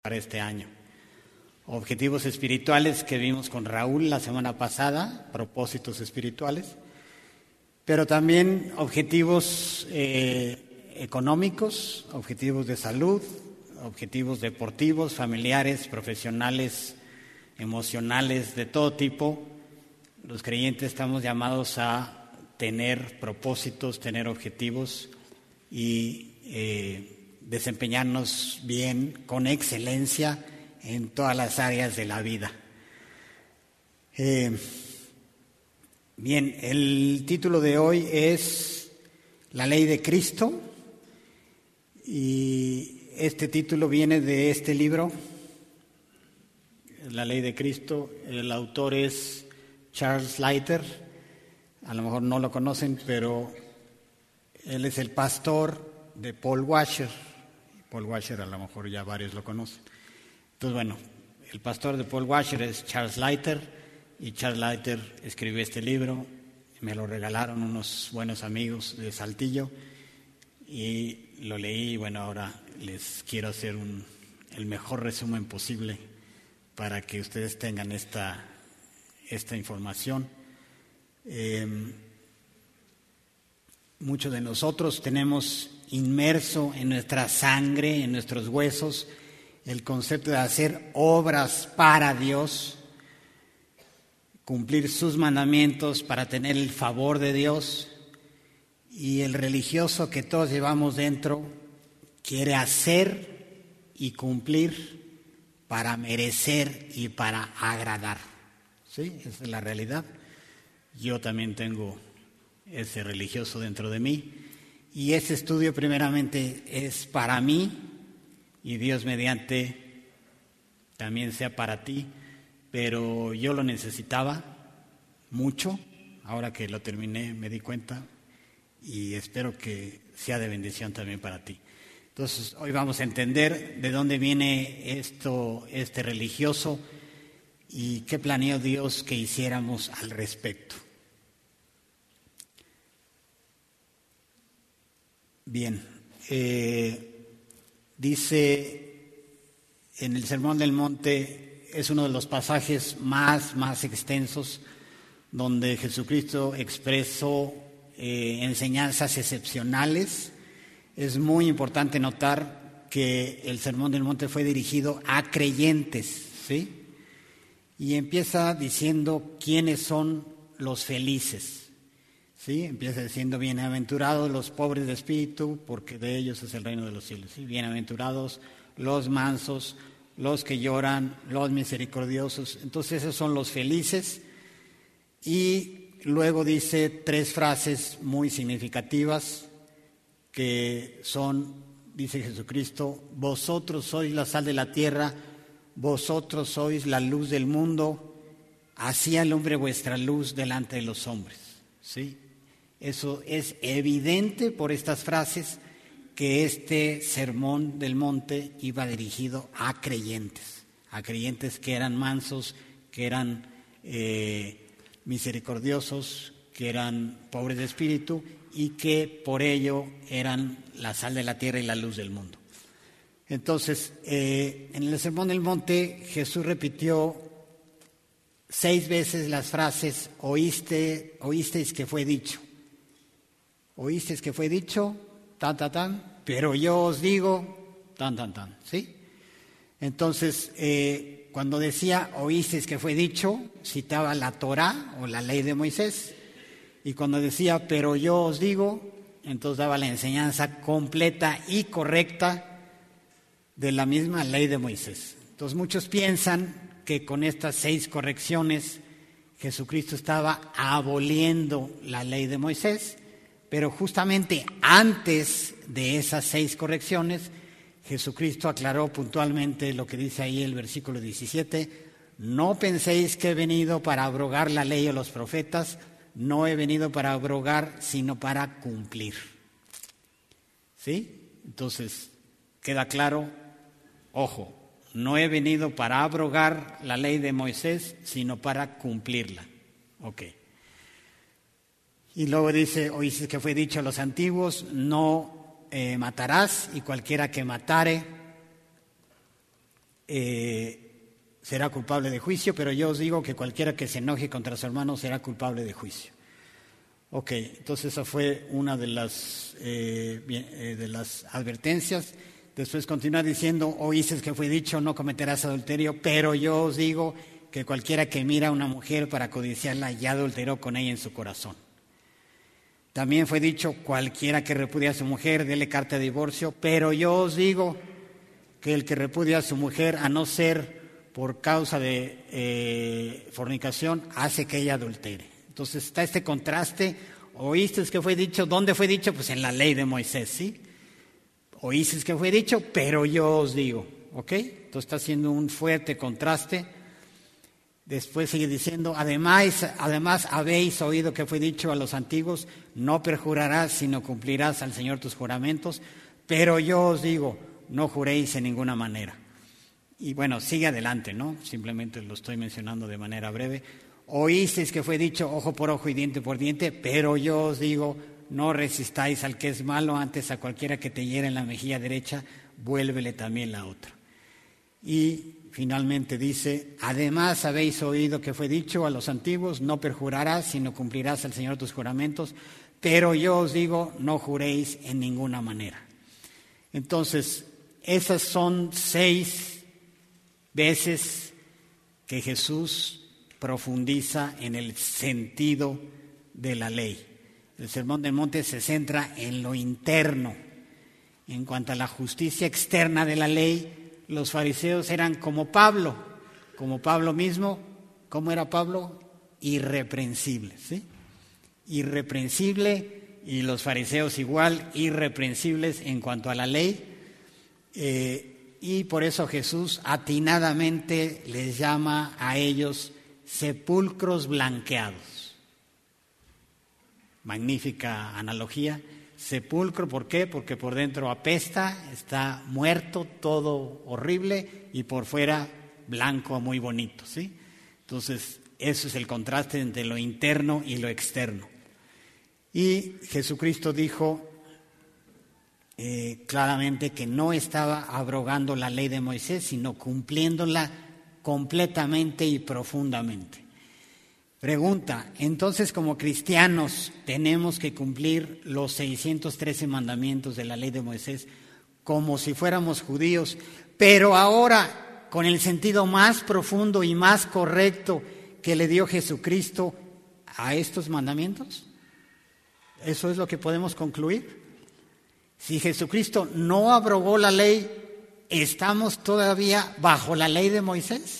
para este año. Objetivos espirituales que vimos con Raúl la semana pasada, propósitos espirituales, pero también objetivos económicos, objetivos de salud, objetivos deportivos, familiares, profesionales, emocionales, de todo tipo. Los creyentes estamos llamados a tener propósitos, tener objetivos y desempeñarnos bien, con excelencia en todas las áreas de la vida. Bien, el título de hoy es La Ley de Cristo y este título viene de este libro, La Ley de Cristo. El autor es Charles Leiter. A lo mejor no lo conocen, pero él es el pastor de Paul Washer. Paul Washer a lo mejor ya varios lo conocen. Entonces, bueno, el pastor de Paul Washer es Charles Leiter, y Charles Leiter escribió este libro. Me lo regalaron unos buenos amigos de Saltillo y lo leí. Y bueno, ahora les quiero hacer el mejor resumen posible para que ustedes tengan esta información. Muchos de nosotros tenemos inmerso en nuestra sangre, en nuestros huesos, el concepto de hacer obras para Dios, cumplir sus mandamientos para tener el favor de Dios. Y el religioso que todos llevamos dentro quiere hacer y cumplir para merecer y para agradar. ¿Sí? Esa es la realidad. Yo también tengo ese religioso dentro de mí. Y ese estudio primeramente es para mí, y Dios mediante también sea para ti, pero yo lo necesitaba mucho. Ahora que lo terminé me di cuenta y espero que sea de bendición también para ti. Entonces hoy vamos a entender de dónde viene este religioso y qué planeó Dios que hiciéramos al respecto. Bien, dice en el Sermón del Monte, es uno de los pasajes más extensos donde Jesucristo expresó enseñanzas excepcionales. Es muy importante notar que el Sermón del Monte fue dirigido a creyentes, ¿sí? Y empieza diciendo quiénes son los felices. ¿Sí? Empieza diciendo, bienaventurados los pobres de espíritu, porque de ellos es el reino de los cielos. ¿Sí? Bienaventurados los mansos, los que lloran, los misericordiosos. Entonces esos son los felices. Y luego dice tres frases muy significativas que son, dice Jesucristo, vosotros sois la sal de la tierra, vosotros sois la luz del mundo, así alumbre vuestra luz delante de los hombres. ¿Sí? Eso es evidente por estas frases que este Sermón del Monte iba dirigido a creyentes que eran mansos, que eran misericordiosos, que eran pobres de espíritu y que por ello eran la sal de la tierra y la luz del mundo. Entonces, en el Sermón del Monte Jesús repitió 6 veces las frases oísteis que fue dicho. Oísteis que fue dicho, pero yo os digo, ¿sí? Entonces, cuando decía oísteis que fue dicho, citaba la Torá o la ley de Moisés, y cuando decía pero yo os digo, entonces daba la enseñanza completa y correcta de la misma ley de Moisés. Entonces muchos piensan que con estas 6 correcciones Jesucristo estaba aboliendo la ley de Moisés, pero justamente antes de esas 6 correcciones, Jesucristo aclaró puntualmente lo que dice ahí el versículo 17, no penséis que he venido para abrogar la ley o los profetas, no he venido para abrogar, sino para cumplir. ¿Sí? Entonces, queda claro, ojo, no he venido para abrogar la ley de Moisés, sino para cumplirla. Ok. Y luego dice, oíste que fue dicho a los antiguos, no matarás, y cualquiera que matare será culpable de juicio, pero yo os digo que cualquiera que se enoje contra su hermano será culpable de juicio. Ok, entonces esa fue una de las advertencias. Después continúa diciendo, oísteis que fue dicho, no cometerás adulterio, pero yo os digo que cualquiera que mira a una mujer para codiciarla ya adulteró con ella en su corazón. También fue dicho, cualquiera que repudia a su mujer, dele carta de divorcio, pero yo os digo que el que repudia a su mujer, a no ser por causa de fornicación, hace que ella adultere. Entonces está este contraste. ¿Oíste que fue dicho? ¿Dónde fue dicho? Pues en la ley de Moisés, ¿sí? Oíste que fue dicho, pero yo os digo, ¿ok? Entonces está haciendo un fuerte contraste. Después sigue diciendo, además habéis oído que fue dicho a los antiguos, no perjurarás, sino cumplirás al Señor tus juramentos, pero yo os digo, no juréis en ninguna manera. Y bueno, sigue adelante, ¿no? Simplemente lo estoy mencionando de manera breve. Oísteis que fue dicho ojo por ojo y diente por diente, pero yo os digo, no resistáis al que es malo, antes a cualquiera que te hiera en la mejilla derecha, vuélvele también la otra. Y finalmente dice, además habéis oído que fue dicho a los antiguos, no perjurarás, sino cumplirás al Señor tus juramentos, pero yo os digo, no juréis en ninguna manera. Entonces, esas son 6 veces que Jesús profundiza en el sentido de la ley. El Sermón del Monte se centra en lo interno. En cuanto a la justicia externa de la ley, los fariseos eran como Pablo mismo. ¿Cómo era Pablo? Irreprensible, ¿sí? Irreprensible, y los fariseos igual, irreprensibles en cuanto a la ley. Y por eso Jesús atinadamente les llama a ellos sepulcros blanqueados. Magnífica analogía. Sepulcro, ¿por qué? Porque por dentro apesta, está muerto, todo horrible, y por fuera blanco, muy bonito, ¿sí? Entonces, eso es el contraste entre lo interno y lo externo. Y Jesucristo dijo claramente que no estaba abrogando la ley de Moisés, sino cumpliéndola completamente y profundamente. Pregunta, entonces como cristianos tenemos que cumplir los 613 mandamientos de la ley de Moisés como si fuéramos judíos, pero ahora con el sentido más profundo y más correcto que le dio Jesucristo a estos mandamientos. ¿Eso es lo que podemos concluir? Si Jesucristo no abrogó la ley, ¿estamos todavía bajo la ley de Moisés?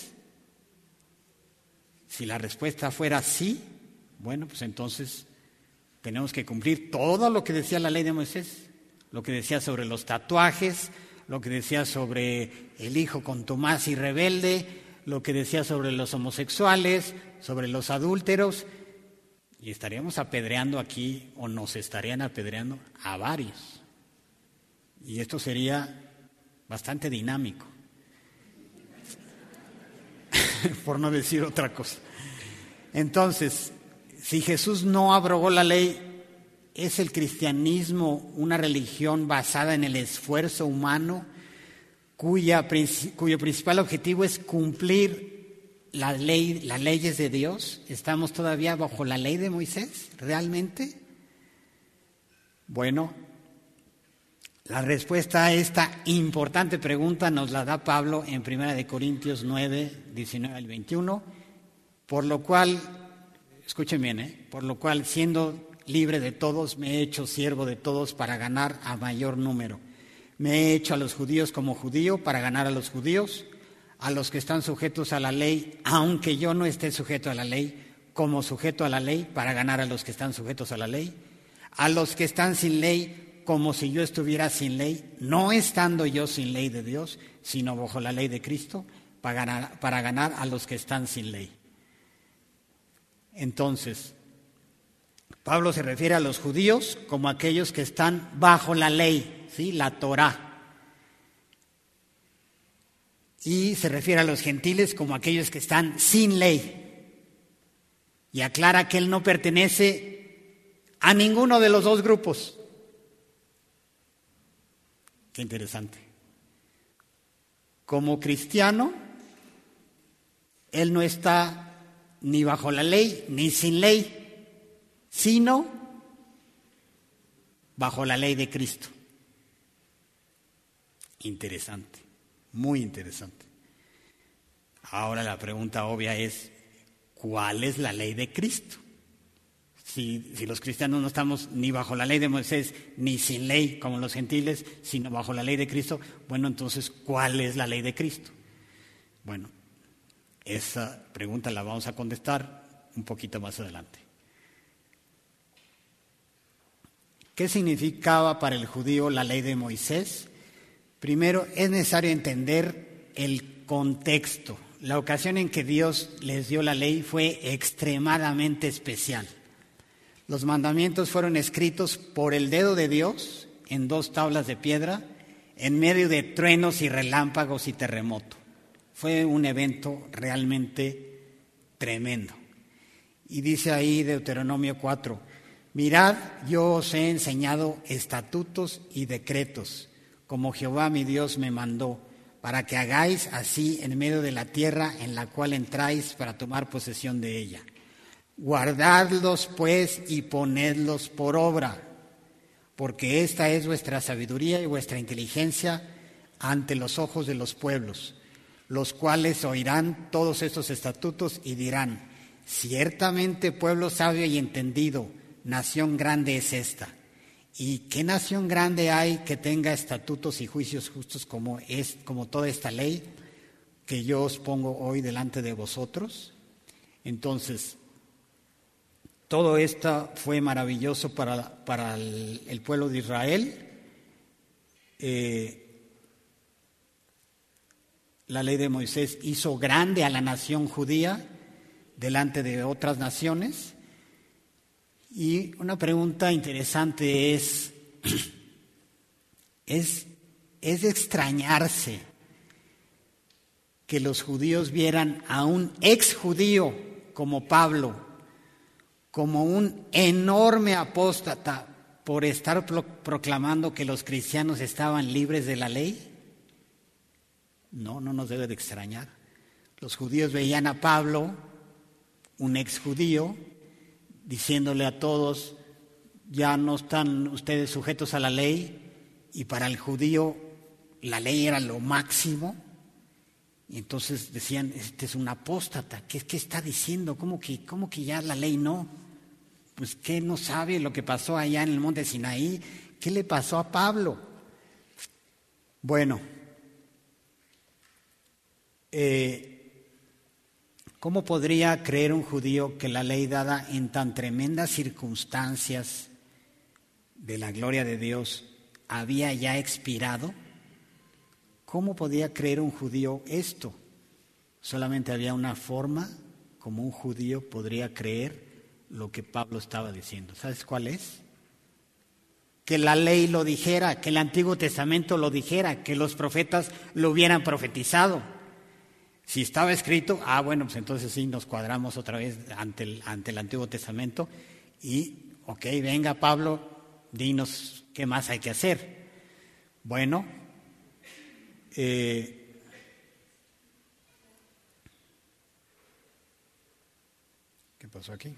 Si la respuesta fuera sí, bueno, pues entonces tenemos que cumplir todo lo que decía la ley de Moisés, lo que decía sobre los tatuajes, lo que decía sobre el hijo contumaz y rebelde, lo que decía sobre los homosexuales, sobre los adúlteros, y estaríamos apedreando aquí, o nos estarían apedreando a varios. Y esto sería bastante dinámico, por no decir otra cosa. Entonces, si Jesús no abrogó la ley, ¿es el cristianismo una religión basada en el esfuerzo humano cuyo principal objetivo es cumplir las leyes de Dios? ¿Estamos todavía bajo la ley de Moisés? ¿Realmente? Bueno, la respuesta a esta importante pregunta nos la da Pablo en 1 Corintios 9, 19 al 21, por lo cual, escuchen bien, por lo cual siendo libre de todos me he hecho siervo de todos para ganar a mayor número. Me he hecho a los judíos como judío para ganar a los judíos, a los que están sujetos a la ley, aunque yo no esté sujeto a la ley, como sujeto a la ley para ganar a los que están sujetos a la ley, a los que están sin ley, como si yo estuviera sin ley, no estando yo sin ley de Dios, sino bajo la ley de Cristo, para ganar a los que están sin ley. Entonces, Pablo se refiere a los judíos como aquellos que están bajo la ley, ¿sí? La Torá. Y se refiere a los gentiles como aquellos que están sin ley. Y aclara que él no pertenece a ninguno de los dos grupos. Qué interesante. como cristiano, él no está ni bajo la ley ni sin ley, sino bajo la ley de Cristo. Interesante, muy interesante. Ahora la pregunta obvia es, ¿cuál es la ley de Cristo? Si los cristianos no estamos ni bajo la ley de Moisés, ni sin ley como los gentiles, sino bajo la ley de Cristo, bueno, entonces, ¿cuál es la ley de Cristo? Bueno, esa pregunta la vamos a contestar un poquito más adelante. ¿Qué significaba para el judío la ley de Moisés? Primero, es necesario entender el contexto. La ocasión en que Dios les dio la ley fue extremadamente especial. Los mandamientos fueron escritos por el dedo de Dios en 2 tablas de piedra, en medio de truenos y relámpagos y terremoto. Fue un evento realmente tremendo. Y dice ahí Deuteronomio 4, mirad, yo os he enseñado estatutos y decretos, como Jehová mi Dios me mandó, para que hagáis así en medio de la tierra en la cual entráis para tomar posesión de ella. Guardadlos pues y ponedlos por obra, porque esta es vuestra sabiduría y vuestra inteligencia ante los ojos de los pueblos, los cuales oirán todos estos estatutos y dirán, ciertamente pueblo sabio y entendido, nación grande es esta. ¿Y qué nación grande hay que tenga estatutos y juicios justos como toda esta ley que yo os pongo hoy delante de vosotros? Entonces, todo esto fue maravilloso para el pueblo de Israel. La ley de Moisés hizo grande a la nación judía delante de otras naciones. Y una pregunta interesante es de extrañarse que los judíos vieran a un ex judío como Pablo, como un enorme apóstata por estar proclamando que los cristianos estaban libres de la ley. No nos debe de extrañar. Los judíos veían a Pablo, un ex judío, diciéndole a todos, ya no están ustedes sujetos a la ley, y para el judío la ley era lo máximo, y entonces decían, este es un apóstata, ¿qué está diciendo? ¿Cómo que ya la ley no? Pues ¿qué no sabe lo que pasó allá en el monte Sinaí? ¿Qué le pasó a Pablo? Bueno, ¿cómo podría creer un judío que la ley dada en tan tremendas circunstancias de la gloria de Dios había ya expirado? ¿Cómo podía creer un judío esto? Solamente había una forma como un judío podría creer lo que Pablo estaba diciendo. ¿Sabes cuál es? Que la ley lo dijera, que el Antiguo Testamento lo dijera, que los profetas lo hubieran profetizado. Si estaba escrito, bueno, pues entonces sí nos cuadramos otra vez ante el Antiguo Testamento y, venga Pablo, dinos qué más hay que hacer. Bueno, ¿qué pasó aquí?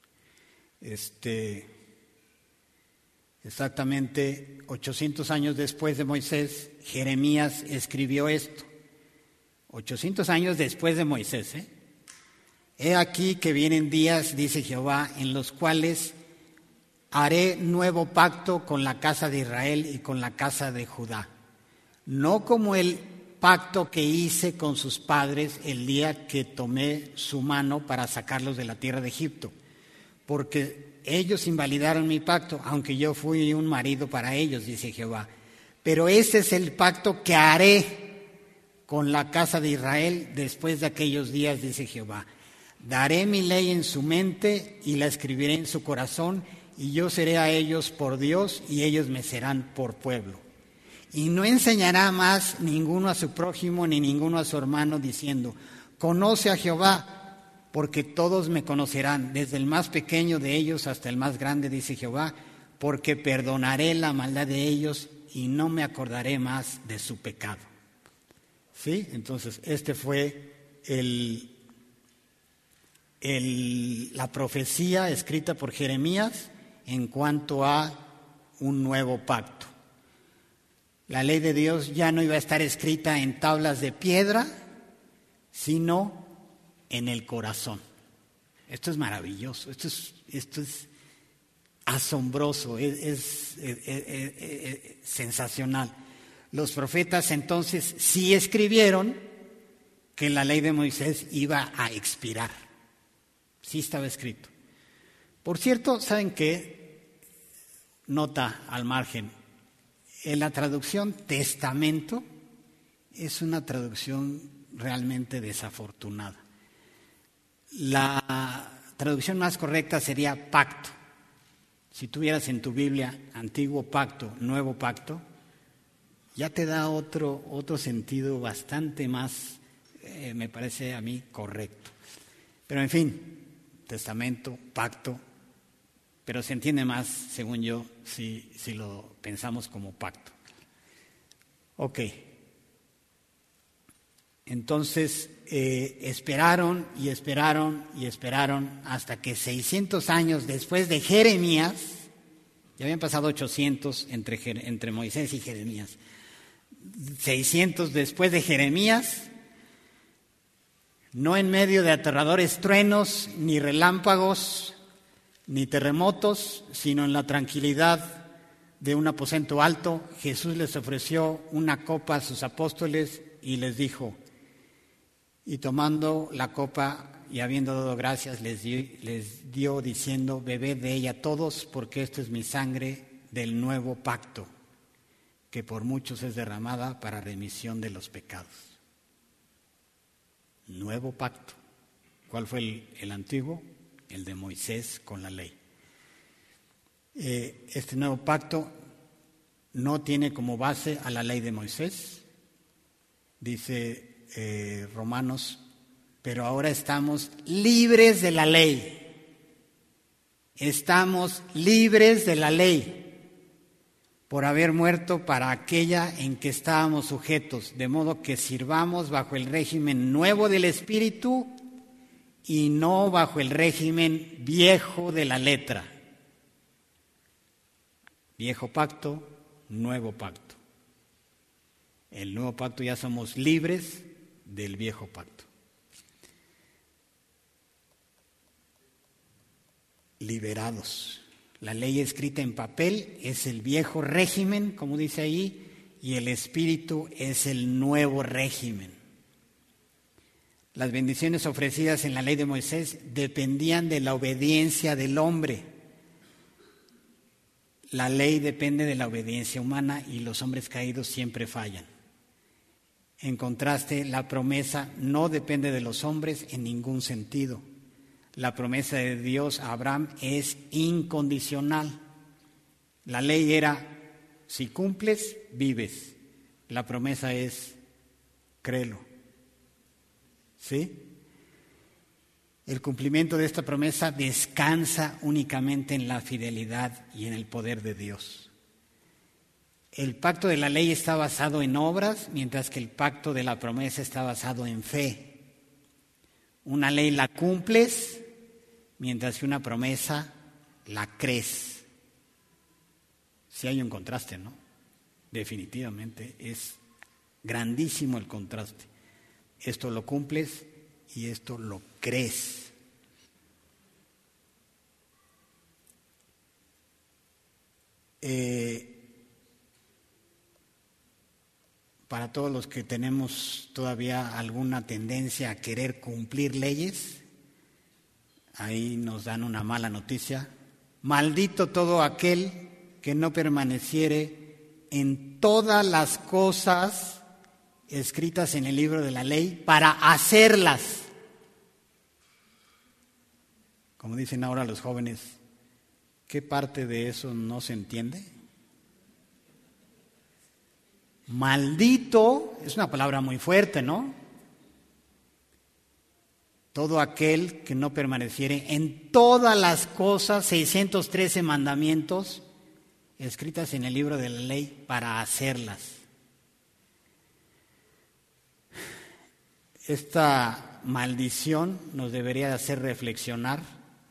Exactamente 800 años después de Moisés, Jeremías escribió esto. 800 años después de Moisés. He aquí que vienen días, dice Jehová, en los cuales haré nuevo pacto con la casa de Israel y con la casa de Judá. No como el pacto que hice con sus padres el día que tomé su mano para sacarlos de la tierra de Egipto, porque ellos invalidaron mi pacto, aunque yo fui un marido para ellos, dice Jehová. Pero ese es el pacto que haré con la casa de Israel después de aquellos días, dice Jehová. Daré mi ley en su mente y la escribiré en su corazón, y yo seré a ellos por Dios y ellos me serán por pueblo. Y no enseñará más ninguno a su prójimo ni ninguno a su hermano diciendo, conoce a Jehová, porque todos me conocerán, desde el más pequeño de ellos hasta el más grande, dice Jehová, porque perdonaré la maldad de ellos y no me acordaré más de su pecado. ¿Sí? Entonces, este fue la profecía escrita por Jeremías en cuanto a un nuevo pacto. La ley de Dios ya no iba a estar escrita en tablas de piedra, sino en el corazón. Esto es maravilloso, esto es asombroso, es sensacional. Los profetas entonces sí escribieron que la ley de Moisés iba a expirar. Sí estaba escrito. Por cierto, ¿saben qué? Nota al margen. En la traducción testamento es una traducción realmente desafortunada. La traducción más correcta sería pacto. Si tuvieras en tu Biblia antiguo pacto, nuevo pacto, ya te da otro sentido bastante más, me parece a mí, correcto. Pero en fin, testamento, pacto, pero se entiende más, según yo, si lo pensamos como pacto. Ok. Entonces, esperaron y esperaron y esperaron hasta que 600 años después de Jeremías, ya habían pasado 800 entre Moisés y Jeremías, 600 después de Jeremías, no en medio de aterradores truenos, ni relámpagos, ni terremotos, sino en la tranquilidad de un aposento alto, Jesús les ofreció una copa a sus apóstoles y les dijo, y tomando la copa y habiendo dado gracias, les dio diciendo, bebed de ella todos, porque esta es mi sangre del nuevo pacto, que por muchos es derramada para remisión de los pecados. Nuevo pacto. ¿Cuál fue el antiguo? El de Moisés con la ley. Este nuevo pacto no tiene como base a la ley de Moisés, dice Romanos, pero ahora estamos libres de la ley. Estamos libres de la ley por haber muerto para aquella en que estábamos sujetos, de modo que sirvamos bajo el régimen nuevo del Espíritu y no bajo el régimen viejo de la letra. Viejo pacto, nuevo pacto. El nuevo pacto ya somos libres del viejo pacto. Liberados. La ley escrita en papel es el viejo régimen, como dice ahí, y el Espíritu es el nuevo régimen. Las bendiciones ofrecidas en la ley de Moisés dependían de la obediencia del hombre. La ley depende de la obediencia humana y los hombres caídos siempre fallan. En contraste, la promesa no depende de los hombres en ningún sentido. La promesa de Dios a Abraham es incondicional. La ley era, si cumples, vives. La promesa es, créelo. ¿Sí? El cumplimiento de esta promesa descansa únicamente en la fidelidad y en el poder de Dios. El pacto de la ley está basado en obras, mientras que el pacto de la promesa está basado en fe. Una ley la cumples, mientras que una promesa la crees. Sí hay un contraste, ¿no? Definitivamente es grandísimo el contraste. Esto lo cumples y esto lo crees. Para todos los que tenemos todavía alguna tendencia a querer cumplir leyes, ahí nos dan una mala noticia. Maldito todo aquel que no permaneciere en todas las cosas escritas en el libro de la ley para hacerlas. Como dicen ahora los jóvenes, ¿qué parte de eso no se entiende? Maldito es una palabra muy fuerte, ¿no? Todo aquel que no permaneciere en todas las cosas, 613 mandamientos escritas en el libro de la ley para hacerlas. Esta maldición nos debería de hacer reflexionar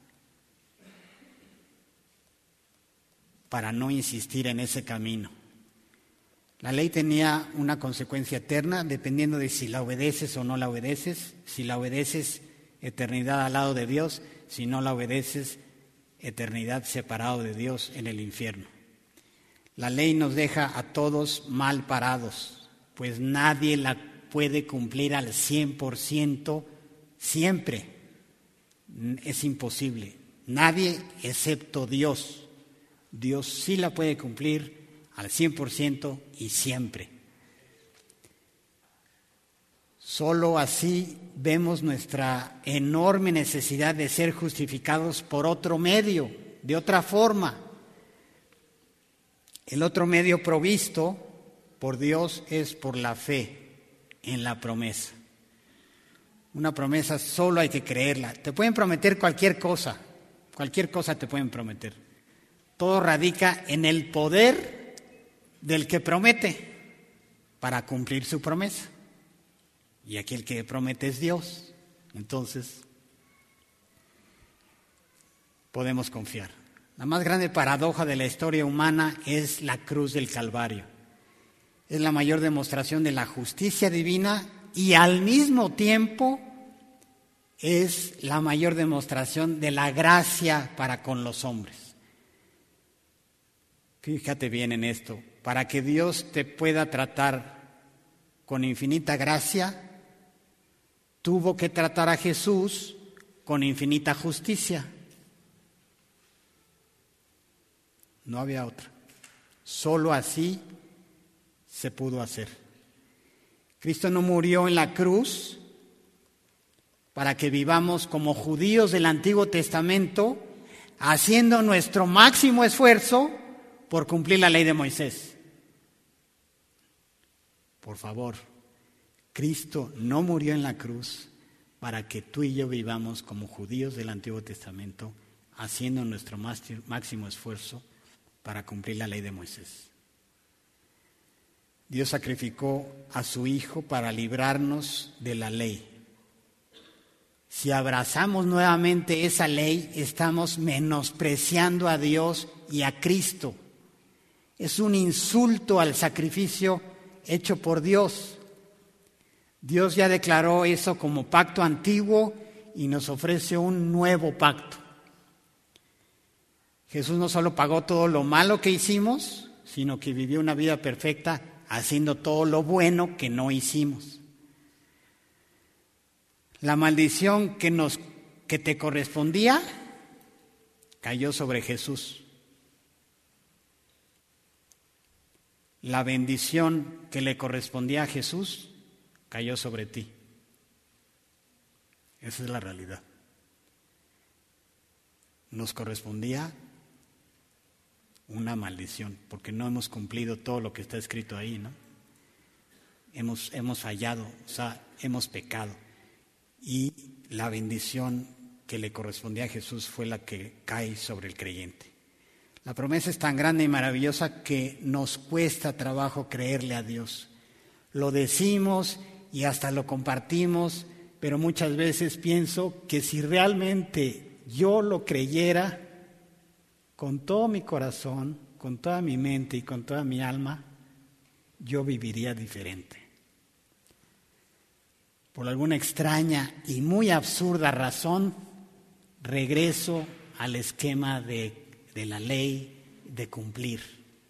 para no insistir en ese camino. La ley tenía una consecuencia eterna dependiendo de si la obedeces o no la obedeces. Si la obedeces, eternidad al lado de Dios; si no la obedeces, eternidad separado de Dios en el infierno. La ley nos deja a todos mal parados, pues nadie la puede cumplir al 100% siempre. Es imposible. Nadie excepto Dios. Dios sí la puede cumplir al 100% y siempre. Solo así vemos nuestra enorme necesidad de ser justificados por otro medio, de otra forma. El otro medio provisto por Dios es por la fe en la promesa. Una promesa solo hay que creerla. Te pueden prometer cualquier cosa te pueden prometer. Todo radica en el poder del que promete para cumplir su promesa. Y aquí el que promete es Dios. Entonces, podemos confiar. La más grande paradoja de la historia humana es la cruz del Calvario. Es la mayor demostración de la justicia divina y al mismo tiempo es la mayor demostración de la gracia para con los hombres. Fíjate bien en esto. Para que Dios te pueda tratar con infinita gracia, tuvo que tratar a Jesús con infinita justicia. No había otra. Solo así se pudo hacer. Cristo no murió en la cruz para que vivamos como judíos del Antiguo Testamento, haciendo nuestro máximo esfuerzo por cumplir la ley de Moisés. Por favor, Cristo no murió en la cruz para que tú y yo vivamos como judíos del Antiguo Testamento, haciendo nuestro máximo esfuerzo para cumplir la ley de Moisés. Dios sacrificó a su Hijo para librarnos de la ley. Si abrazamos nuevamente esa ley, estamos menospreciando a Dios y a Cristo. Es un insulto al sacrificio hecho por Dios. Dios ya declaró eso como pacto antiguo y nos ofrece un nuevo pacto. Jesús no solo pagó todo lo malo que hicimos, sino que vivió una vida perfecta haciendo todo lo bueno que no hicimos. La maldición que te correspondía cayó sobre Jesús. La bendición que le correspondía a Jesús cayó sobre ti. Esa es la realidad. Nos correspondía una maldición, porque no hemos cumplido todo lo que está escrito ahí, ¿no? Hemos fallado, o sea, hemos pecado. Y la bendición que le correspondía a Jesús fue la que cae sobre el creyente. La promesa es tan grande y maravillosa que nos cuesta trabajo creerle a Dios. Lo decimos y hasta lo compartimos, pero muchas veces pienso que si realmente yo lo creyera con todo mi corazón, con toda mi mente y con toda mi alma, yo viviría diferente. Por alguna extraña y muy absurda razón, regreso al esquema de la ley, de cumplir.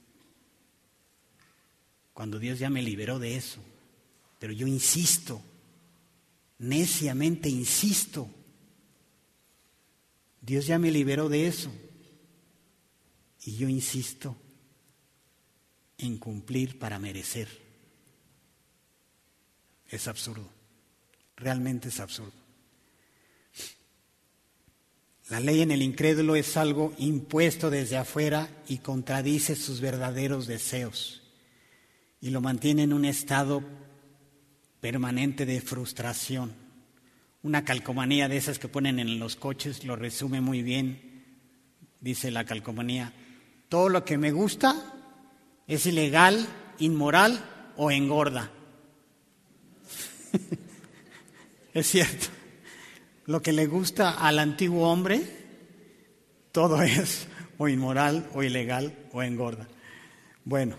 Cuando Dios ya me liberó de eso, pero yo insisto, neciamente insisto. Dios ya me liberó de eso. Y yo insisto en cumplir para merecer. Es absurdo. Realmente es absurdo. La ley en el incrédulo es algo impuesto desde afuera y contradice sus verdaderos deseos. Y lo mantiene en un estado permanente de frustración. Una calcomanía de esas que ponen en los coches lo resume muy bien. Dice la calcomanía: todo lo que me gusta es ilegal, inmoral o engorda. Es cierto. Lo que le gusta al antiguo hombre, todo es o inmoral, o ilegal, o engorda. Bueno,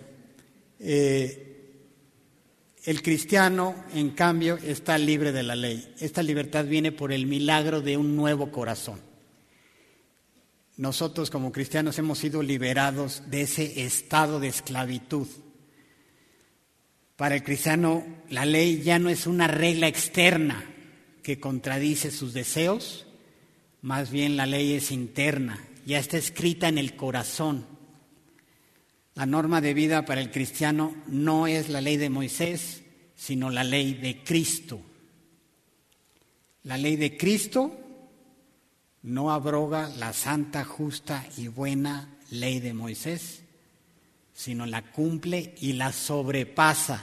el cristiano, en cambio, está libre de la ley. Esta libertad viene por el milagro de un nuevo corazón. Nosotros como cristianos hemos sido liberados de ese estado de esclavitud. Para el cristiano, la ley ya no es una regla externa que contradice sus deseos, más bien la ley es interna, ya está escrita en el corazón. La norma de vida para el cristiano no es la ley de Moisés, sino la ley de Cristo. La ley de Cristo no abroga la santa, justa y buena ley de Moisés, sino la cumple y la sobrepasa.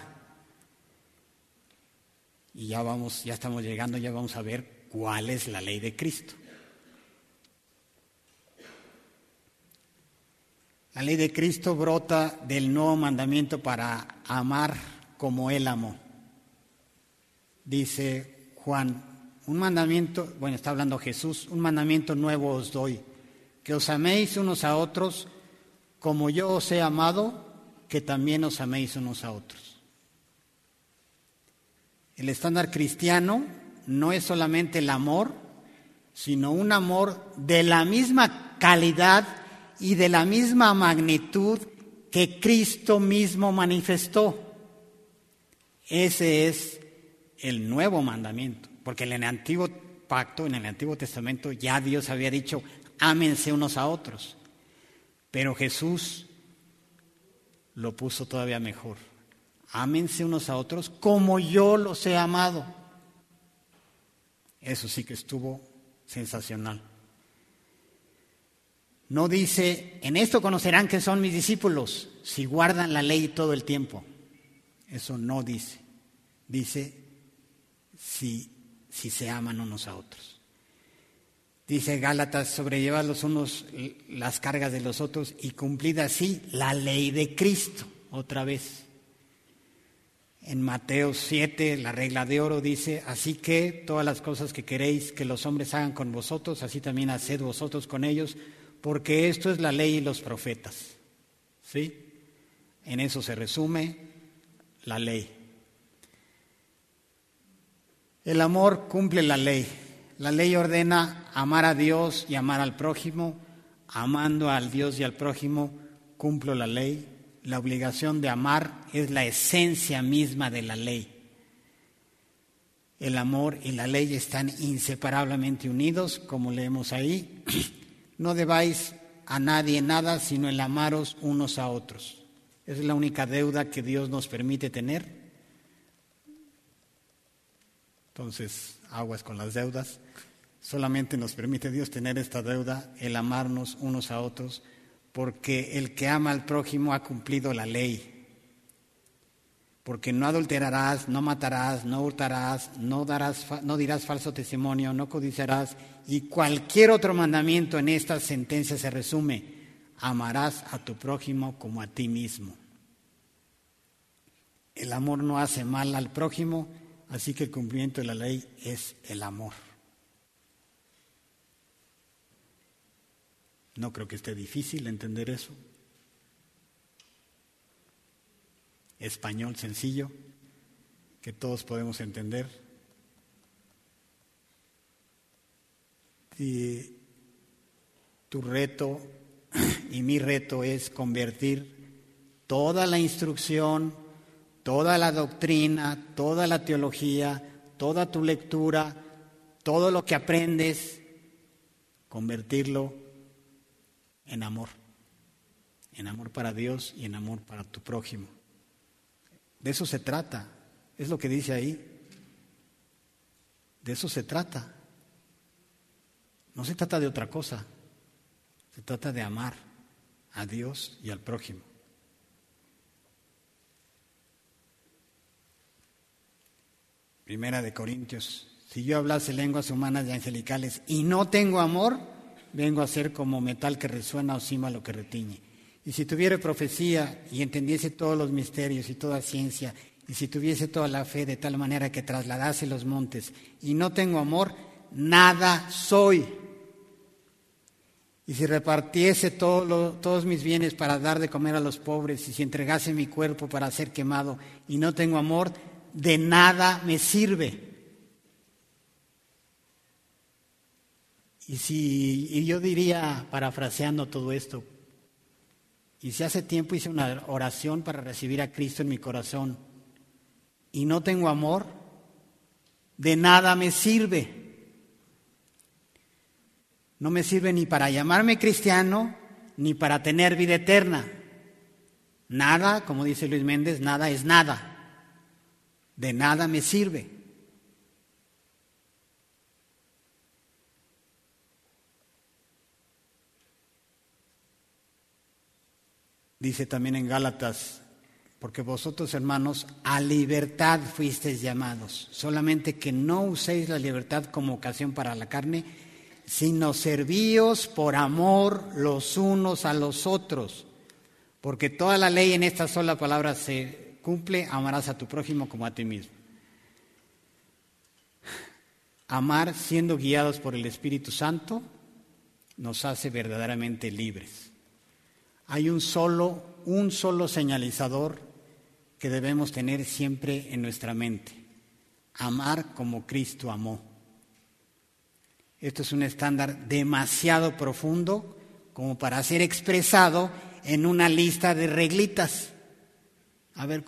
Y ya estamos llegando, ya vamos a ver cuál es la ley de Cristo. La ley de Cristo brota del nuevo mandamiento para amar como Él amó. Dice Juan, un mandamiento, bueno, está hablando Jesús, un mandamiento nuevo os doy, que os améis unos a otros como yo os he amado, que también os améis unos a otros. El estándar cristiano no es solamente el amor, sino un amor de la misma calidad y de la misma magnitud que Cristo mismo manifestó. Ese es el nuevo mandamiento, porque en el antiguo pacto, en el Antiguo Testamento, ya Dios había dicho, ámense unos a otros. Pero Jesús lo puso todavía mejor. Ámense unos a otros como yo los he amado. Eso sí que estuvo sensacional. No dice, en esto conocerán que son mis discípulos, si guardan la ley todo el tiempo. Eso no dice. Dice, si se aman unos a otros. Dice Gálatas, sobrellevad los unos las cargas de los otros y cumplid así la ley de Cristo, otra vez. En Mateo 7, la regla de oro dice, así que todas las cosas que queréis que los hombres hagan con vosotros, así también haced vosotros con ellos, porque esto es la ley y los profetas. ¿Sí? En eso se resume la ley. El amor cumple la ley. La ley ordena amar a Dios y amar al prójimo. Amando al Dios y al prójimo, cumplo la ley. La obligación de amar es la esencia misma de la ley. El amor y la ley están inseparablemente unidos, como leemos ahí. No debáis a nadie nada, sino el amaros unos a otros. Esa es la única deuda que Dios nos permite tener. Entonces, aguas con las deudas. Solamente nos permite Dios tener esta deuda, el amarnos unos a otros, porque el que ama al prójimo ha cumplido la ley. Porque no adulterarás, no matarás, no hurtarás, no dirás falso testimonio, no codiciarás, y cualquier otro mandamiento en esta sentencia se resume: amarás a tu prójimo como a ti mismo. El amor no hace mal al prójimo, así que el cumplimiento de la ley es el amor. No creo que esté difícil entender eso. Español sencillo, que todos podemos entender. Y tu reto y mi reto es convertir toda la instrucción, toda la doctrina, toda la teología, toda tu lectura, todo lo que aprendes, convertirlo en amor para Dios y en amor para tu prójimo. De eso se trata, es lo que dice ahí. De eso se trata. No se trata de otra cosa, se trata de amar a Dios y al prójimo. Primera de Corintios: si yo hablase lenguas humanas y angelicales y no tengo amor, vengo a ser como metal que resuena o címbalo que retiñe. Y si tuviera profecía y entendiese todos los misterios y toda ciencia y si tuviese toda la fe de tal manera que trasladase los montes, y no tengo amor, nada soy. Y si repartiese todos mis bienes para dar de comer a los pobres, y si entregase mi cuerpo para ser quemado, y no tengo amor, de nada me sirve. Y yo diría, parafraseando todo esto, y si hace tiempo hice una oración para recibir a Cristo en mi corazón, y no tengo amor, de nada me sirve. No me sirve ni para llamarme cristiano, ni para tener vida eterna. Nada, como dice Luis Méndez, nada es nada. De nada me sirve. Dice también en Gálatas, porque vosotros, hermanos, a libertad fuisteis llamados, solamente que no uséis la libertad como ocasión para la carne, sino servíos por amor los unos a los otros, porque toda la ley en esta sola palabra se cumple: amarás a tu prójimo como a ti mismo. Amar siendo guiados por el Espíritu Santo nos hace verdaderamente libres. Hay un solo señalizador que debemos tener siempre en nuestra mente: amar como Cristo amó. Esto es un estándar demasiado profundo como para ser expresado en una lista de reglitas. A ver,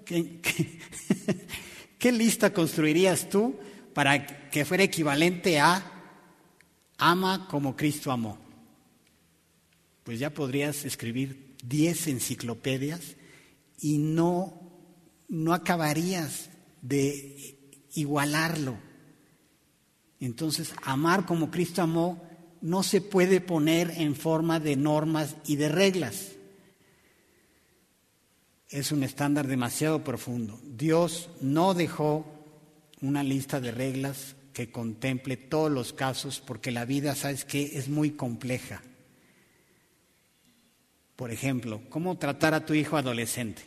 ¿qué lista construirías tú para que fuera equivalente a ama como Cristo amó? Pues ya podrías escribir 10 enciclopedias y no acabarías de igualarlo. Entonces, amar como Cristo amó no se puede poner en forma de normas y de reglas. Es un estándar demasiado profundo. Dios no dejó una lista de reglas que contemple todos los casos, porque la vida, ¿sabes qué?, es muy compleja. Por ejemplo, ¿cómo tratar a tu hijo adolescente?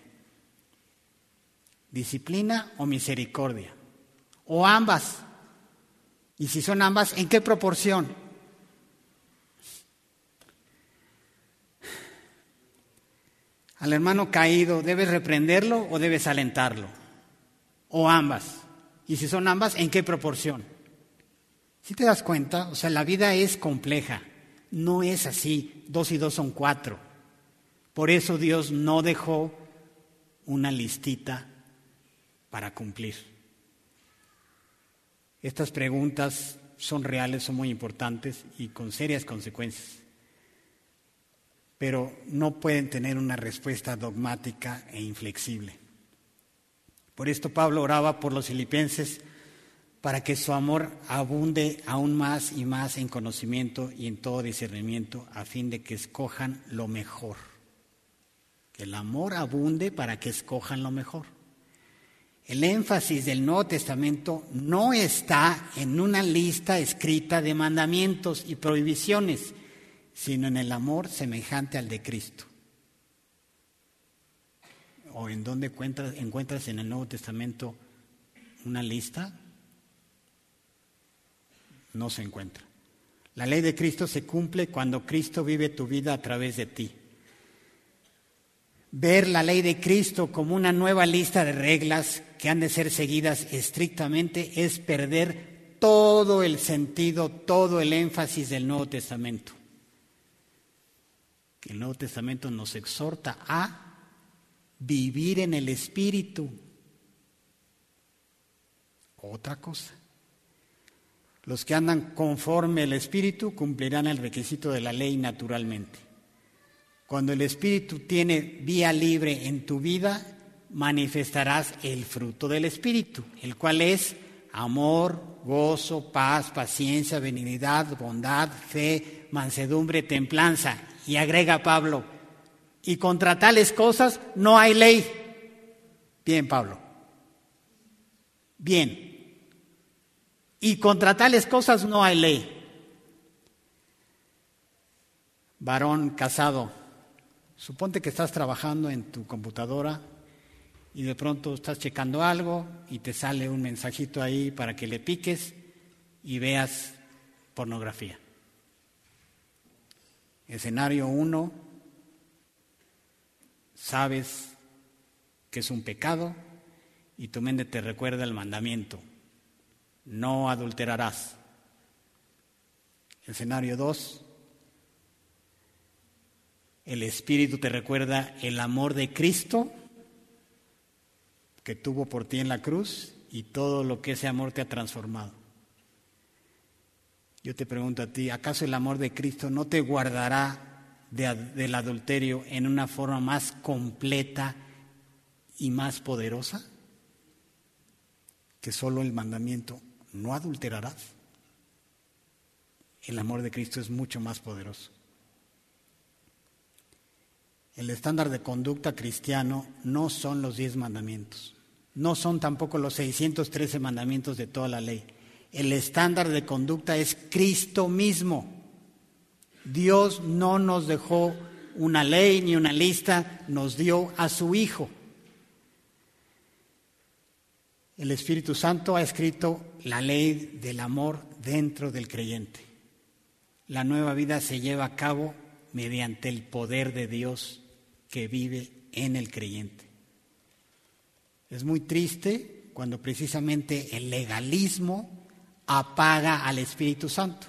¿Disciplina o misericordia? ¿O ambas? Y si son ambas, ¿en qué proporción? Al hermano caído, ¿debes reprenderlo o debes alentarlo? ¿O ambas? Y si son ambas, ¿en qué proporción? ¿Sí te das cuenta? O sea, la vida es compleja. No es así, 2 y 2 son 4. Por eso Dios no dejó una listita para cumplir. Estas preguntas son reales, son muy importantes y con serias consecuencias, pero no pueden tener una respuesta dogmática e inflexible. Por esto Pablo oraba por los filipenses para que su amor abunde aún más y más en conocimiento y en todo discernimiento, a fin de que escojan lo mejor. Que el amor abunde para que escojan lo mejor. El énfasis del Nuevo Testamento no está en una lista escrita de mandamientos y prohibiciones, sino en el amor semejante al de Cristo. ¿O en dónde encuentras en el Nuevo Testamento una lista? No se encuentra. La ley de Cristo se cumple cuando Cristo vive tu vida a través de ti. Ver la ley de Cristo como una nueva lista de reglas que han de ser seguidas estrictamente es perder todo el sentido, todo el énfasis del Nuevo Testamento. El Nuevo Testamento nos exhorta a vivir en el Espíritu. Otra cosa. Los que andan conforme al Espíritu cumplirán el requisito de la ley naturalmente. Cuando el Espíritu tiene vía libre en tu vida, manifestarás el fruto del Espíritu, el cual es amor, gozo, paz, paciencia, benignidad, bondad, fe, mansedumbre, templanza. Y agrega Pablo, y contra tales cosas no hay ley. Bien, Pablo. Bien. Y contra tales cosas no hay ley. Varón casado, suponte que estás trabajando en tu computadora y de pronto estás checando algo y te sale un mensajito ahí para que le piques y veas pornografía. Escenario 1, sabes que es un pecado y tu mente te recuerda el mandamiento: no adulterarás. Escenario 2, el Espíritu te recuerda el amor de Cristo que tuvo por ti en la cruz y todo lo que ese amor te ha transformado. Yo te pregunto a ti, ¿acaso el amor de Cristo no te guardará del adulterio en una forma más completa y más poderosa que solo el mandamiento: no adulterarás? El amor de Cristo es mucho más poderoso. El estándar de conducta cristiano no son los 10 mandamientos, no son tampoco los 613 mandamientos de toda la ley. El estándar de conducta es Cristo mismo. Dios no nos dejó una ley ni una lista, nos dio a su Hijo. El Espíritu Santo ha escrito la ley del amor dentro del creyente. La nueva vida se lleva a cabo mediante el poder de Dios que vive en el creyente. Es muy triste cuando precisamente el legalismo apaga al Espíritu Santo.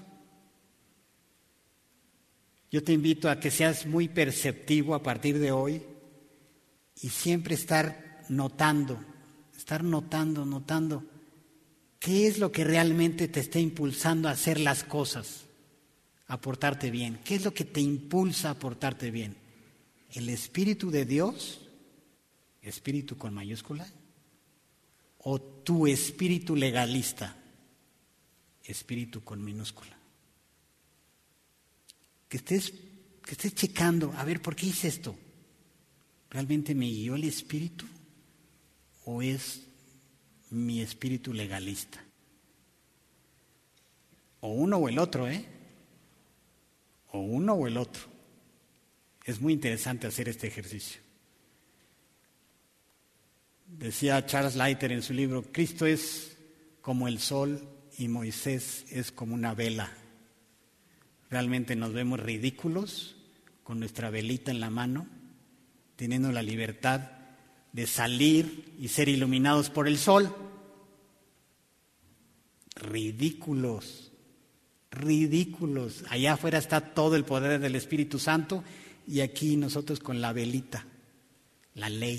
Yo te invito a que seas muy perceptivo a partir de hoy y siempre estar notando qué es lo que realmente te está impulsando a hacer las cosas, a portarte bien. ¿Qué es lo que te impulsa a portarte bien? ¿El Espíritu de Dios, espíritu con mayúscula, o tu espíritu legalista, espíritu con minúscula? Que estés checando, a ver, ¿por qué hice esto? ¿Realmente me guió el Espíritu o es mi espíritu legalista? O uno o el otro, O uno o el otro. Es muy interesante hacer este ejercicio. Decía Charles Leiter en su libro: Cristo es como el sol y Moisés es como una vela. Realmente nos vemos ridículos con nuestra velita en la mano, teniendo la libertad de salir y ser iluminados por el sol. Ridículos. Allá afuera está todo el poder del Espíritu Santo y aquí nosotros con la velita, la ley.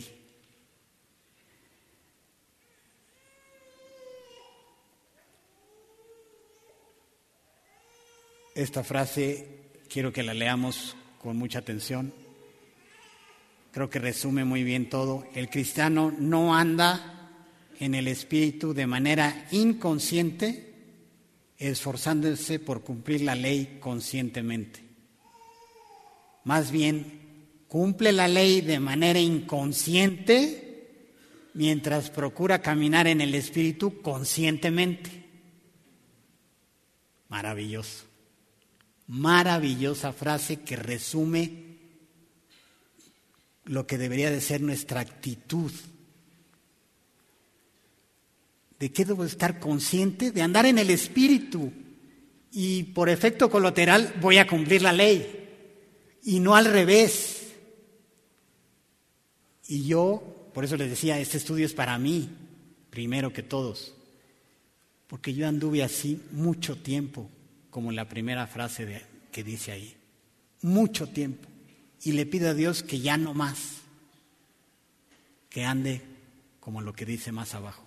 Esta frase quiero que la leamos con mucha atención. Creo que resume muy bien todo. El cristiano no anda en el Espíritu de manera inconsciente, esforzándose por cumplir la ley conscientemente. Más bien, cumple la ley de manera inconsciente mientras procura caminar en el Espíritu conscientemente. Maravilloso. Maravillosa frase que resume lo que debería de ser nuestra actitud. ¿De qué debo estar consciente? De andar en el Espíritu. Y por efecto colateral voy a cumplir la ley. Y no al revés. Y yo, por eso les decía, este estudio es para mí, primero que todos. Porque yo anduve así mucho tiempo, como la primera frase que dice ahí. Mucho tiempo. Y le pido a Dios que ya no más. Que ande como lo que dice más abajo.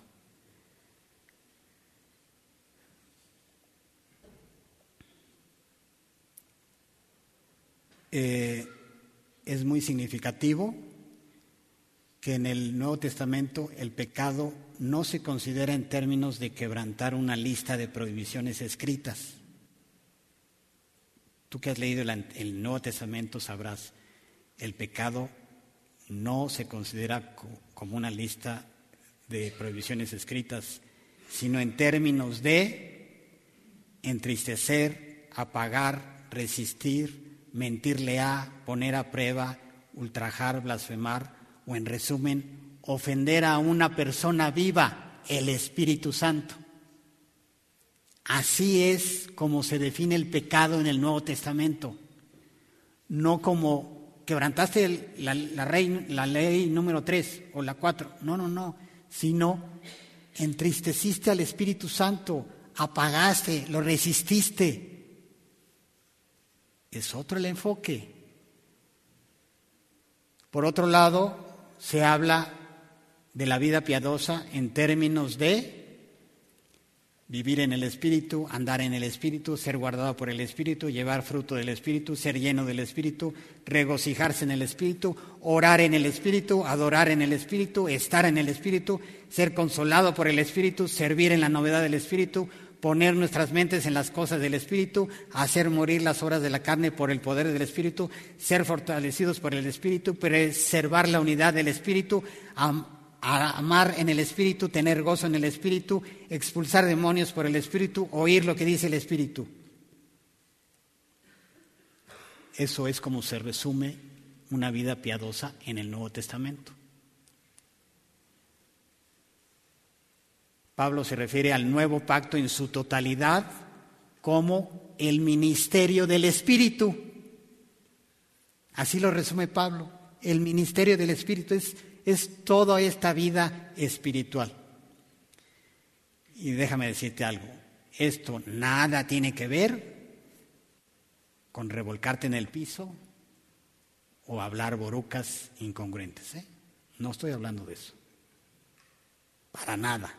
Es muy significativo que en el Nuevo Testamento el pecado no se considera en términos de quebrantar una lista de prohibiciones escritas. Tú que has leído el Nuevo Testamento sabrás, el pecado no se considera como una lista de prohibiciones escritas, sino en términos de entristecer, apagar, resistir, mentirle a, poner a prueba, ultrajar, blasfemar, o en resumen, ofender a una persona viva, el Espíritu Santo. Así es como se define el pecado en el Nuevo Testamento. No como quebrantaste la ley número 3 o la 4. No. Sino entristeciste al Espíritu Santo, apagaste, lo resististe. Es otro el enfoque. Por otro lado, se habla de la vida piadosa en términos de vivir en el Espíritu, andar en el Espíritu, ser guardado por el Espíritu, llevar fruto del Espíritu, ser lleno del Espíritu, regocijarse en el Espíritu, orar en el Espíritu, adorar en el Espíritu, estar en el Espíritu, ser consolado por el Espíritu, servir en la novedad del Espíritu, poner nuestras mentes en las cosas del Espíritu, hacer morir las obras de la carne por el poder del Espíritu, ser fortalecidos por el Espíritu, preservar la unidad del Espíritu, amar en el Espíritu, tener gozo en el Espíritu, expulsar demonios por el Espíritu, oír lo que dice el Espíritu. Eso es como se resume una vida piadosa en el Nuevo Testamento. Pablo se refiere al nuevo pacto en su totalidad como el ministerio del Espíritu. Así lo resume Pablo. El ministerio del Espíritu es toda esta vida espiritual. Y déjame decirte algo, esto nada tiene que ver con revolcarte en el piso o hablar borucas incongruentes, ¿eh? No estoy hablando de eso. Para nada.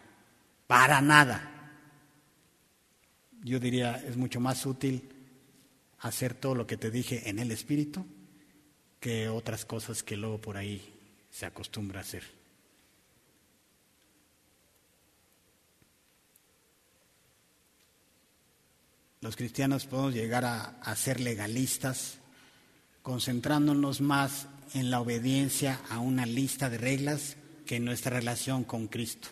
Yo diría, es mucho más útil hacer todo lo que te dije en el Espíritu que otras cosas que luego por ahí se acostumbra a hacer. Los cristianos podemos llegar a ser legalistas, concentrándonos más en la obediencia a una lista de reglas que en nuestra relación con Cristo.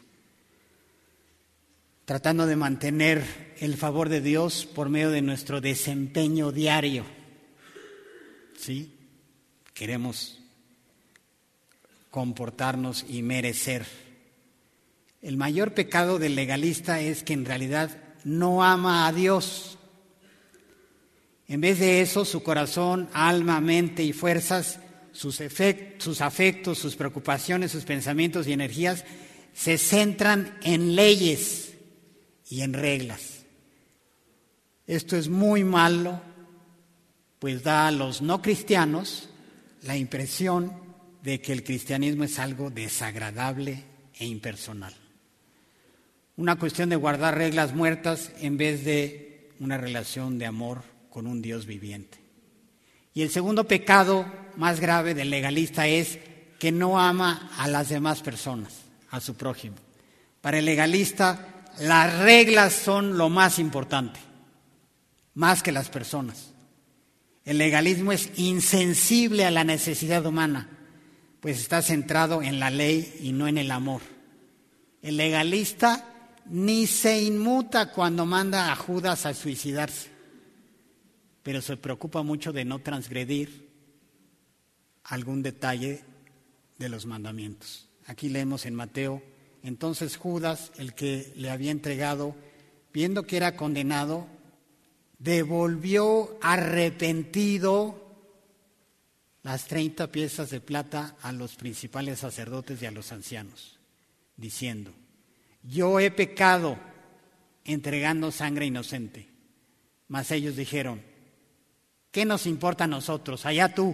Tratando de mantener el favor de Dios por medio de nuestro desempeño diario. ¿Sí? Queremos comportarnos y merecer. El mayor pecado del legalista es que en realidad no ama a Dios. En vez de eso, su corazón, alma, mente y fuerzas, sus afectos, sus preocupaciones, sus pensamientos y energías se centran en leyes y en reglas. Esto es muy malo, pues da a los no cristianos la impresión de que el cristianismo es algo desagradable e impersonal. Una cuestión de guardar reglas muertas en vez de una relación de amor con un Dios viviente. Y el segundo pecado más grave del legalista es que no ama a las demás personas, a su prójimo. Para el legalista, las reglas son lo más importante, más que las personas. El legalismo es insensible a la necesidad humana, pues está centrado en la ley y no en el amor. El legalista ni se inmuta cuando manda a Judas a suicidarse, pero se preocupa mucho de no transgredir algún detalle de los mandamientos. Aquí leemos en Mateo: entonces Judas, el que le había entregado, viendo que era condenado, devolvió arrepentido las 30 piezas de plata a los principales sacerdotes y a los ancianos, diciendo: yo he pecado entregando sangre inocente. Mas ellos dijeron: ¿qué nos importa a nosotros? Allá tú.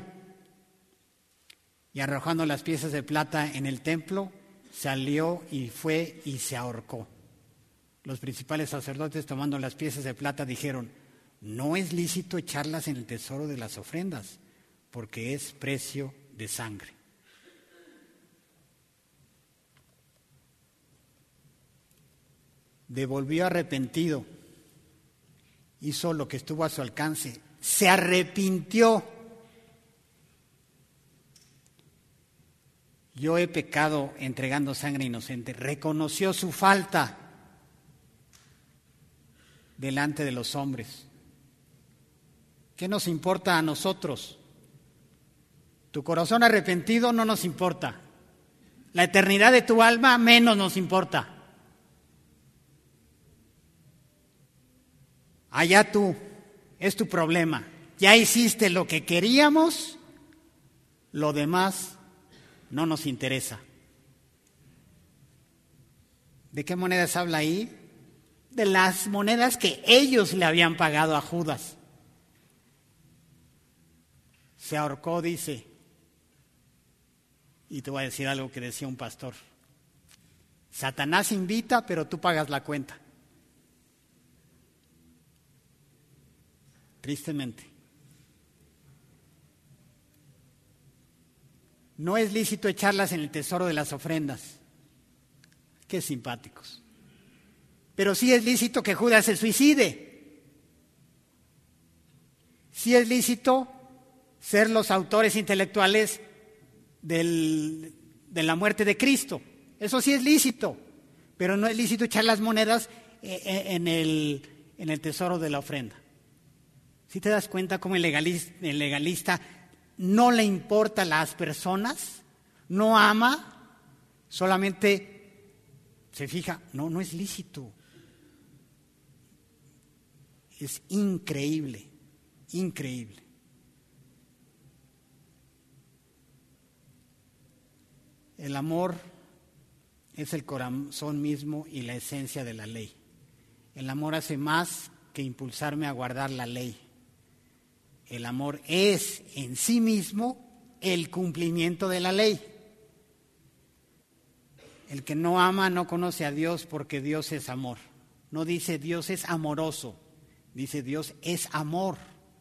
Y arrojando las piezas de plata en el templo, salió y fue y se ahorcó. Los principales sacerdotes, tomando las piezas de plata, dijeron: no es lícito echarlas en el tesoro de las ofrendas, porque es precio de sangre. Devolvió arrepentido, hizo lo que estuvo a su alcance, se arrepintió. Yo he pecado entregando sangre inocente. Reconoció su falta delante de los hombres. ¿Qué nos importa a nosotros? Tu corazón arrepentido no nos importa. La eternidad de tu alma menos nos importa. Allá tú, es tu problema. Ya hiciste lo que queríamos, lo demás no nos interesa. ¿De qué monedas habla ahí? De las monedas que ellos le habían pagado a Judas. Se ahorcó, dice. Y te voy a decir algo que decía un pastor. Satanás invita, pero tú pagas la cuenta. Tristemente. No es lícito echarlas en el tesoro de las ofrendas. Qué simpáticos. Pero sí es lícito que Judas se suicide. Sí es lícito ser los autores intelectuales de la muerte de Cristo. Eso sí es lícito. Pero no es lícito echar las monedas en el tesoro de la ofrenda. ¿Sí te das cuenta cómo el legalista no le importa a las personas? No ama, solamente se fija. No es lícito. Es increíble, increíble. El amor es el corazón mismo y la esencia de la ley. El amor hace más que impulsarme a guardar la ley. El amor es en sí mismo el cumplimiento de la ley. El que no ama no conoce a Dios porque Dios es amor. No dice Dios es amoroso, dice Dios es amor.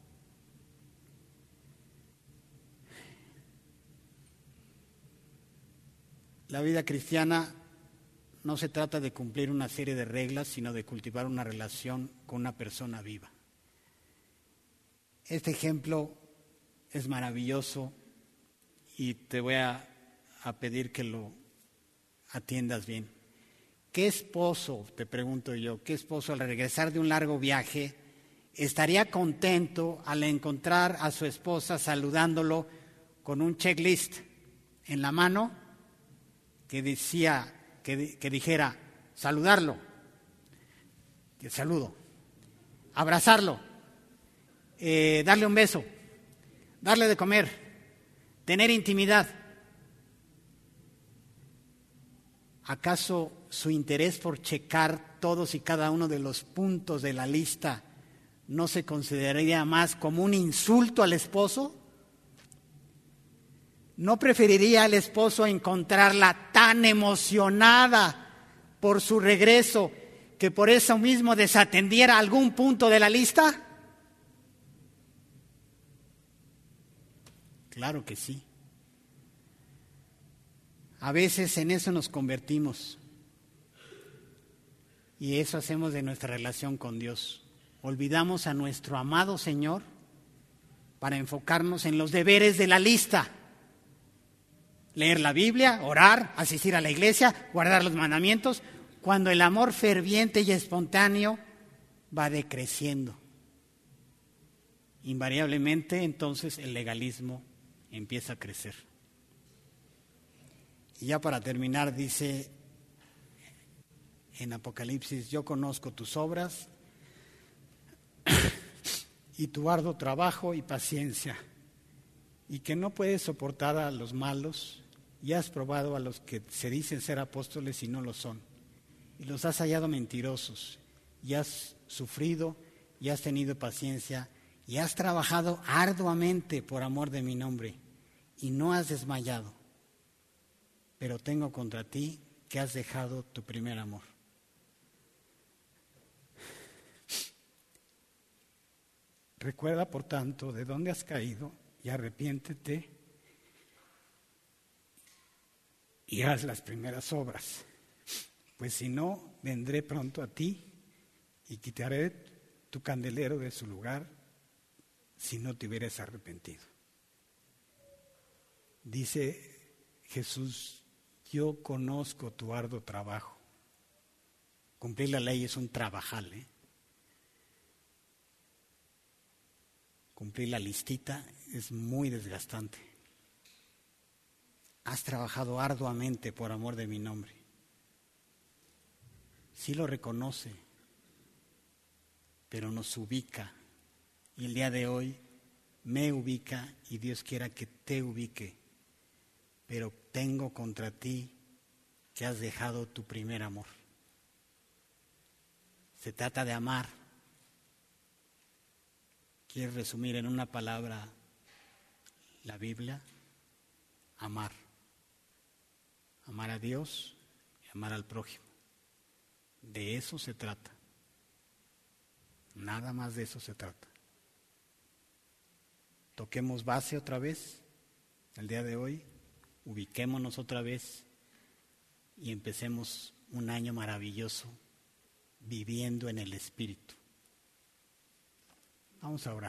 La vida cristiana no se trata de cumplir una serie de reglas, sino de cultivar una relación con una persona viva. Este ejemplo es maravilloso y te voy a pedir que lo atiendas bien. ¿Qué esposo, te pregunto yo, qué esposo al regresar de un largo viaje estaría contento al encontrar a su esposa saludándolo con un checklist en la mano que dijera saludarlo, te saludo, abrazarlo, darle un beso, darle de comer, tener intimidad? ¿Acaso su interés por checar todos y cada uno de los puntos de la lista no se consideraría más como un insulto al esposo? ¿No preferiría el esposo encontrarla tan emocionada por su regreso que por eso mismo desatendiera algún punto de la lista? Claro que sí. A veces en eso nos convertimos y eso hacemos de nuestra relación con Dios. Olvidamos a nuestro amado Señor para enfocarnos en los deberes de la lista. Leer la Biblia, orar, asistir a la iglesia, guardar los mandamientos, cuando el amor ferviente y espontáneo va decreciendo. Invariablemente, entonces, el legalismo empieza a crecer. Y ya para terminar, dice en Apocalipsis: yo conozco tus obras y tu arduo trabajo y paciencia, y que no puedes soportar a los malos, y has probado a los que se dicen ser apóstoles y no lo son, y los has hallado mentirosos, y has sufrido, y has tenido paciencia, y has trabajado arduamente por amor de mi nombre, y no has desmayado. Pero tengo contra ti que has dejado tu primer amor. Recuerda, por tanto, de dónde has caído y arrepiéntete y haz las primeras obras. Pues si no, vendré pronto a ti y quitaré tu candelero de su lugar si no te hubieras arrepentido. Dice Jesús: yo conozco tu arduo trabajo. Cumplir la ley es un trabajal, Cumplir la listita es muy desgastante. has trabajado arduamente por amor de mi nombre. Sí lo reconoce, pero nos ubica. Y el día de hoy me ubica y Dios quiera que te ubique. Pero tengo contra ti que has dejado tu primer amor. Se trata de amar. ¿Quieres resumir en una palabra la Biblia? Amar. Amar a Dios y amar al prójimo. De eso se trata. Nada más de eso se trata. Toquemos base otra vez el día de hoy, ubiquémonos otra vez y empecemos un año maravilloso viviendo en el Espíritu. Vamos a orar.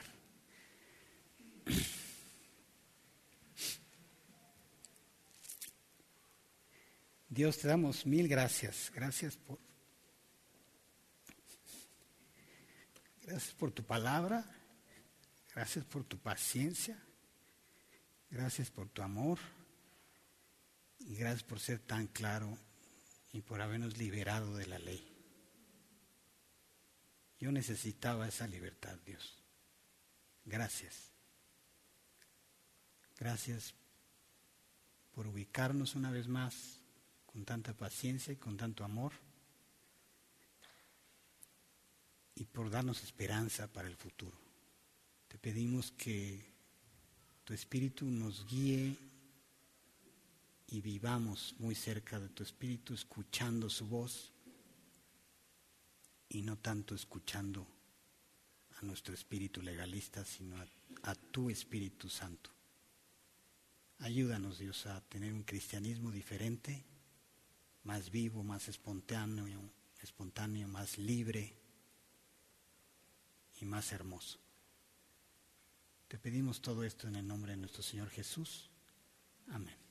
Dios, te damos mil gracias. Gracias por tu palabra. Gracias por tu paciencia. Gracias por tu amor. Y gracias por ser tan claro y por habernos liberado de la ley. Yo necesitaba esa libertad, Dios. Gracias. Gracias por ubicarnos una vez más con tanta paciencia y con tanto amor. Y por darnos esperanza para el futuro. Te pedimos que tu Espíritu nos guíe y vivamos muy cerca de tu Espíritu, escuchando su voz y no tanto escuchando a nuestro espíritu legalista, sino a tu Espíritu Santo. Ayúdanos, Dios, a tener un cristianismo diferente, más vivo, más espontáneo, más libre y más hermoso. Te pedimos todo esto en el nombre de nuestro Señor Jesús. Amén.